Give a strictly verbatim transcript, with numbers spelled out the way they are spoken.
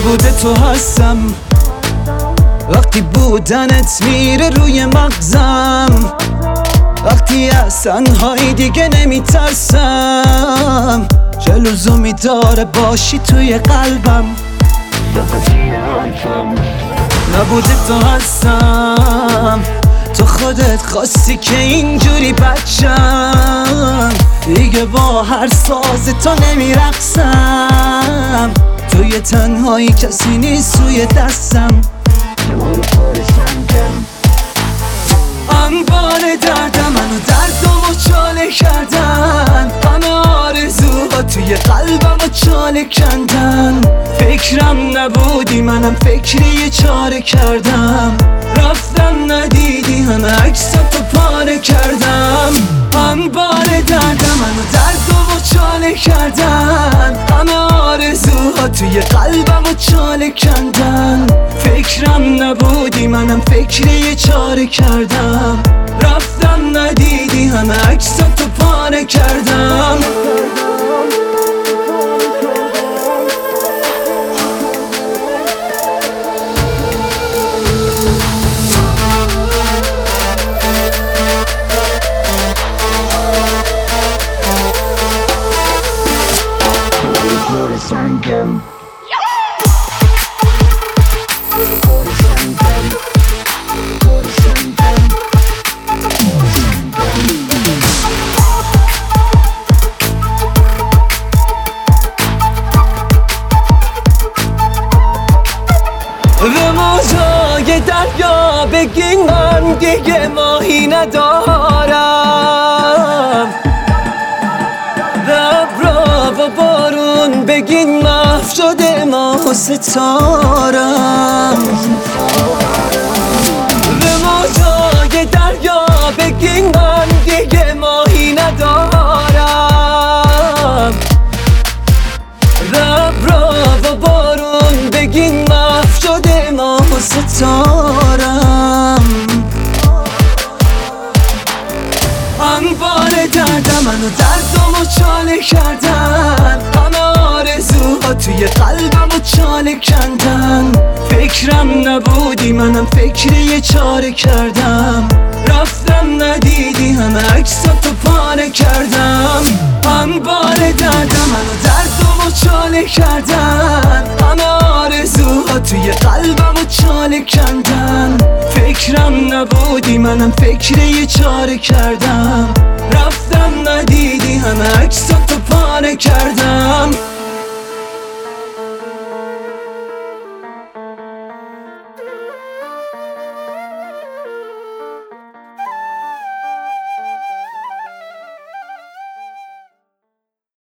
نبوده تو هستم وقتی بودنت میره روی مغزم، وقتی از تنهایی دیگه نمیترسم، چه لزومی داره باشی توی قلبم. نبوده تو هستم، تو خودت خواستی که اینجوری بچم، دیگه با هر ساز تو نمیرقصم، توی تنهایی کسی نیست روی دستم. انبار دردم منو دردمو چاله کردن، همه آرزوها توی قلبمو چاله کندن، فکرم نبودی منم فکری یه چاره کردم، رفتم ندیدی همه عکساتو پاره کردم. انبار دردم منو دردمو چاله کردن، همه آرزوها توی قلبمو چاله کندن، فکرم نبودی منم فکری یه چاره کردم، رفتم ندیدی همه عکساتو پاره کردم. Sangam. به موجای دریا بگین من دیگه ماهی ندارم، به ابرا و بارون بگین محو شده ماه و ستارم، به موجای دریا بگین من دیگه ماهی ندارم، به ابرا و بارون بگین محو شده ماه و ستارم. انبار دردم منو دردمو چاله کردن، همه آرزوها توی قلبمو چاله کندن، فکرم نبودی منم فکری یه چاره کردم، رفتم ندیدی همه عکساتو پاره کردم. انبار دردم منو دردمو چاله کردن، همه آرزوها توی قلبمو چاله کندن، فکرم نبودی منم فکری یه چاره کردم، رفتم ندیدی همه عکساتو پاره کردم.